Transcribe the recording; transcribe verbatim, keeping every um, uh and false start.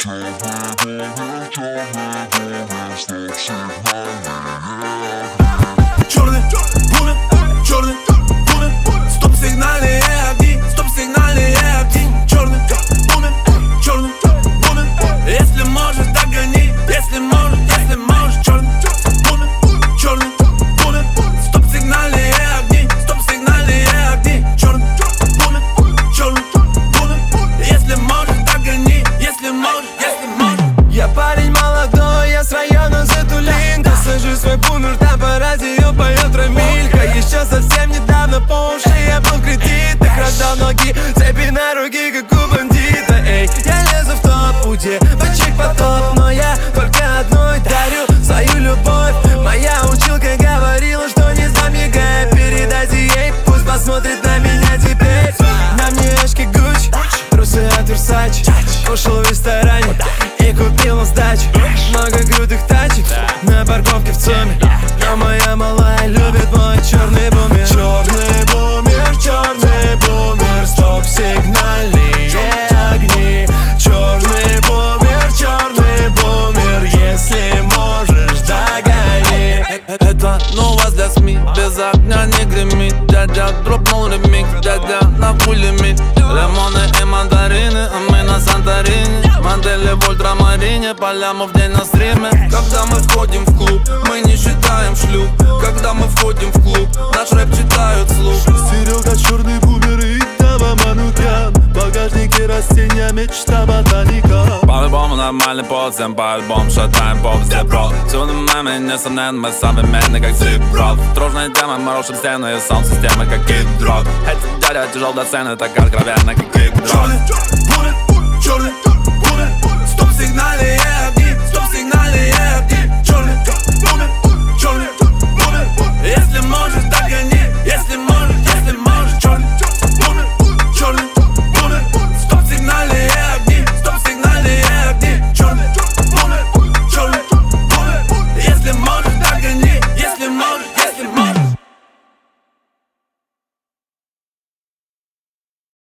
Черный бумер, черный бумер, стоп-сигнальные огни, стоп-сигнальные огни. Черный бумер, черный бумер, если можешь, догони, если можешь, если можешь. Черный бумер, черный бумер, стоп-сигнальные огни, стоп-сигнальные огни. Черный бумер, черный бумер, если можешь, догони, если можешь, если можешь. Я парень молодой, я с района Затулинка. Сажу свой бумер, там по радио поет Рамилька. Еще совсем недавно по уши я был в кредитах. Раздал ноги, цепи на руки, как у бандита. Эй, я лезу в топ, у девочек потоп, но я только одной дарю свою любовь. Моя училка говорила, что не замигай. Передайте ей, пусть посмотрит на меня теперь. На мне очки Гуччи, трусы от Версачи. Кушал в ресторане и купил на сдачу много крутых тачек на парковке в ЦУМе. Но моя малая любит мой черный бумер. Черный бумер, черный бумер, стоп-сигнальные огни. Черный бумер, черный бумер, если можешь, догони. Это новость для СМИ, без огня не гремит. Дядя дропнул ремикс, дядя на пулемет. Лимоны и мандарины, а мы на Санторини. Модели в ультрамарине, поляма в день на стриме. Когда мы входим в клуб, мы не считаем шлюп. Когда мы входим в клуб, наш рэп читают вслух. Серега черный бумер и Дава Манукян. В багажнике растения, мечта ботаника. По-любому нормальный пол, всем по-альбому шатаем поп везде, бро. Всюду мы, несомненно, мы современны, как Зип-Рок. Тружная тема, мы рушим стены и саунд-системы, как Кид-Рок. Эти дядя тяжел до сцены, так откровенно, как Кик-Дрок. Черный бумер, черный